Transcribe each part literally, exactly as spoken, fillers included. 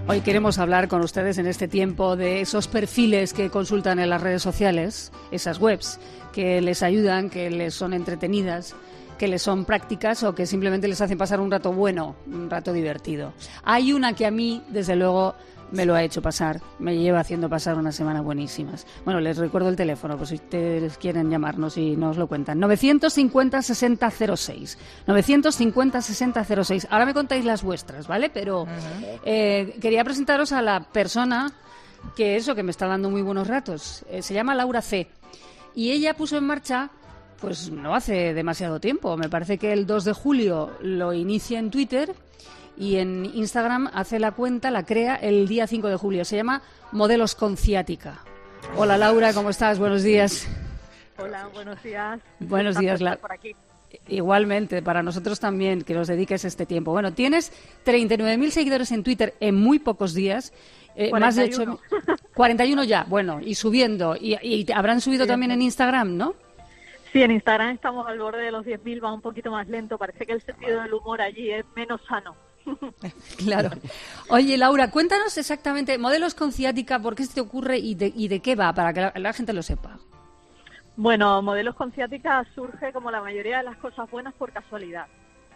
Hoy queremos hablar con ustedes en este tiempo de esos perfiles que consultan en las redes sociales, esas webs que les ayudan, que les son entretenidas, que les son prácticas o que simplemente les hacen pasar un rato bueno, un rato divertido. Hay una que a mí, desde luego, me lo ha hecho pasar, me lleva haciendo pasar unas semanas buenísimas. Bueno, les recuerdo el teléfono, por si ustedes quieren llamarnos y nos lo cuentan. novecientos cincuenta sesenta cero seis. novecientos cincuenta sesenta cero seis. Ahora me contáis las vuestras, ¿vale? Pero uh-huh. eh, quería presentaros a la persona que eso, que me está dando muy buenos ratos. Eh, se llama Laura C. Y ella puso en marcha, pues no hace demasiado tiempo, me parece que el dos de julio lo inicia en Twitter. Y en Instagram hace la cuenta, la crea el día cinco de julio. Se llama Modelos con Ciática. Hola Laura, ¿cómo estás? Buenos días. Hola, buenos días. Buenos días, Laura. Por aquí. Igualmente, para nosotros también, que nos dediques este tiempo. Bueno, tienes treinta y nueve mil seguidores en Twitter en muy pocos días. Eh, más de ocho, cuarenta y uno ya, bueno, y subiendo. Y, y habrán subido sí, también en Instagram, ¿no? Sí, en Instagram estamos al borde de los diez mil, va un poquito más lento. Parece que el sentido del humor allí es menos sano. Claro. Oye, Laura, cuéntanos exactamente, Modelos con Ciática, ¿por qué se te ocurre y de, y de qué va, para que la, la gente lo sepa? Bueno, Modelos con Ciática surge, como la mayoría de las cosas buenas, por casualidad.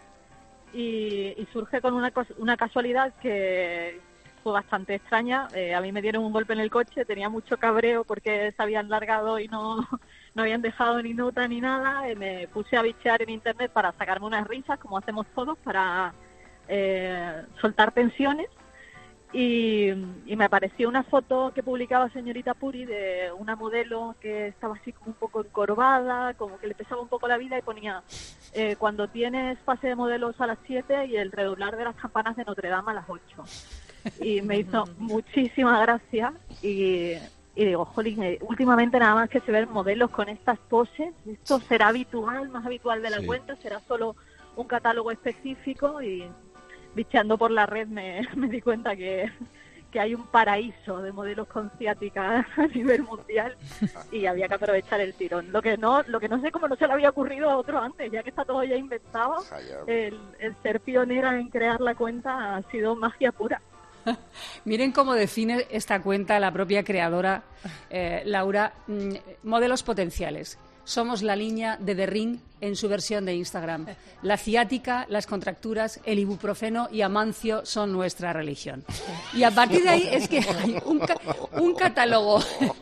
Y, y surge con una, una casualidad que fue bastante extraña. Eh, a mí me dieron un golpe en el coche, tenía mucho cabreo porque se habían largado y no, no habían dejado ni nota ni nada. Eh, me puse a bichear en internet para sacarme unas risas, como hacemos todos, para... Eh, soltar tensiones y, y me apareció una foto que publicaba señorita Puri de una modelo que estaba así como un poco encorvada, como que le pesaba un poco la vida y ponía eh, cuando tienes pase de modelos a las siete y el redoblar de las campanas de Notre Dame a las ocho. Y me hizo muchísima gracia y, y digo, jolín, eh, últimamente nada más que se ven modelos con estas poses, esto será habitual, más habitual de la sí. cuenta, será solo un catálogo específico y bicheando por la red me, me di cuenta que, que hay un paraíso de modelos con ciática a nivel mundial y había que aprovechar el tirón. Lo que no lo que no sé cómo no se le había ocurrido a otro antes, ya que está todo ya inventado, el, el ser pionera en crear la cuenta ha sido magia pura. Miren cómo define esta cuenta la propia creadora, eh, Laura, mmm, modelos potenciales. Somos la línea de The Ring en su versión de Instagram. La ciática, las contracturas, el ibuprofeno y Amancio son nuestra religión. Y a partir de ahí es que hay un, ca- un catálogo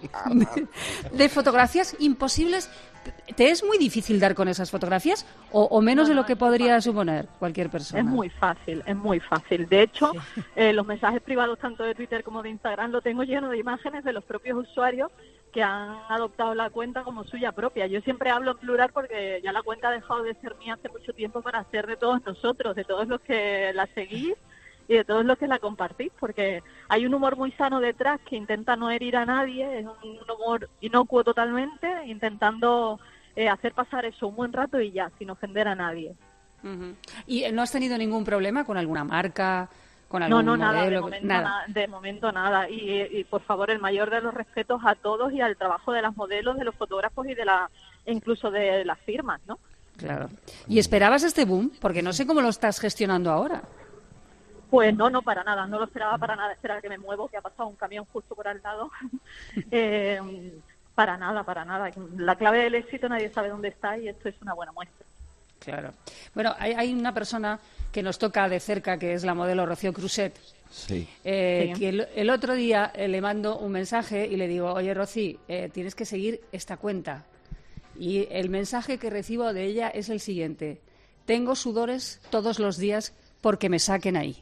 de, de fotografías imposibles. ¿Te es muy difícil dar con esas fotografías o, o menos no, no, de lo que podría suponer cualquier persona? Es muy fácil, es muy fácil. De hecho, sí. eh, los mensajes privados tanto de Twitter como de Instagram lo tengo lleno de imágenes de los propios usuarios que han adoptado la cuenta como suya propia. Yo siempre hablo en plural porque ya la cuenta ha dejado de ser mía hace mucho tiempo para ser de todos nosotros, de todos los que la seguís y de todos los que la compartís, porque hay un humor muy sano detrás que intenta no herir a nadie, es un humor inocuo totalmente, intentando eh, hacer pasar eso un buen rato y ya, sin ofender a nadie. Uh-huh. ¿Y no has tenido ningún problema con alguna marca? ¿Con algún no, no, modelo? nada de, momento, nada. Na, de momento nada. Y, y por favor, el mayor de los respetos a todos y al trabajo de las modelos, de los fotógrafos y de la incluso de las firmas, ¿no? Claro. ¿Y esperabas este boom? Porque no sé cómo lo estás gestionando ahora. Pues no, no, para nada. No lo esperaba para nada. Esperar que me muevo, que ha pasado un camión justo por al lado. eh, para nada, para nada. La clave del éxito nadie sabe dónde está y esto es una buena muestra. Claro. Bueno, hay, hay una persona que nos toca de cerca, que es la modelo Rocío Cruzet. Sí. Eh, sí. Que el, el otro día eh, le mando un mensaje y le digo, oye, Rocío, eh, tienes que seguir esta cuenta. Y el mensaje que recibo de ella es el siguiente. Tengo sudores todos los días porque me saquen ahí.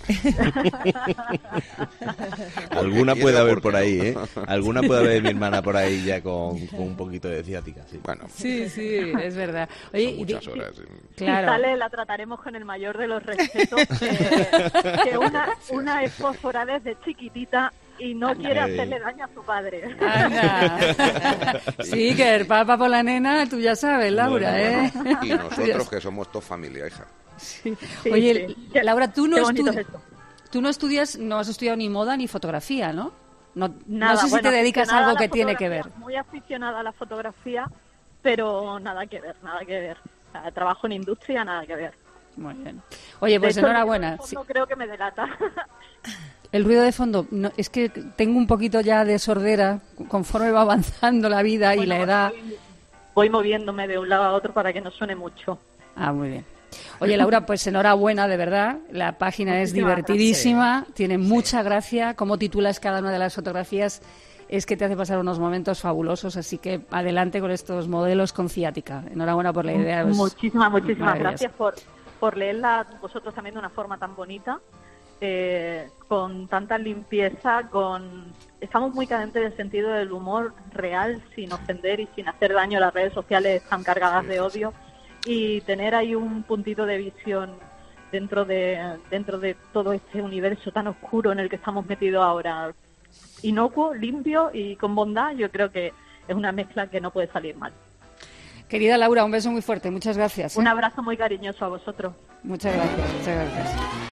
Alguna puede haber por ahí, ¿eh? Alguna puede haber mi hermana por ahí ya con, con un poquito de ciática. Sí. Bueno, sí, sí, es verdad. Oye, muchas y, horas. Sí. Claro. Si sale, la trataremos con el mayor de los respetos. Que, que una, una es fósfora desde chiquitita y no quiere hacerle daño a su padre. Anda. Sí, que el papá por la nena, tú ya sabes, Laura, bueno, ¿eh? Bueno. Y nosotros que somos toda familia, hija. Sí. Sí, Oye, sí. Laura, tú no, estu- estu- tú no estudias, no has estudiado ni moda ni fotografía, ¿no? No, Nada, no sé si bueno, te dedicas a algo la que tiene que ver. Muy aficionada a la fotografía, pero nada que ver, nada que ver. O sea, trabajo en industria, nada que ver. Muy bien. Oye, pues de hecho, enhorabuena. No Sí. creo que me delata. El ruido de fondo, no, es que tengo un poquito ya de sordera conforme va avanzando la vida bueno, y la edad. Voy, voy moviéndome de un lado a otro para que no suene mucho. Ah, muy bien. Oye, Laura, pues enhorabuena, de verdad. La página Muchísimas es divertidísima, gracias. Tiene sí. mucha gracia. Cómo titulas cada una de las fotografías es que te hace pasar unos momentos fabulosos. Así que adelante con estos modelos con ciática. Enhorabuena por la idea. Muchísimas, muchísimas gracias por, por leerla vosotros también de una forma tan bonita. Eh, con tanta limpieza, con estamos muy cadentes del sentido del humor real, sin ofender y sin hacer daño. Las redes sociales están cargadas de odio y tener ahí un puntito de visión dentro de dentro de todo este universo tan oscuro en el que estamos metidos ahora, inocuo, limpio y con bondad, yo creo que es una mezcla que no puede salir mal. Querida Laura, un beso muy fuerte, muchas gracias. ¿eh? Un abrazo muy cariñoso a vosotros. Muchas gracias, muchas gracias.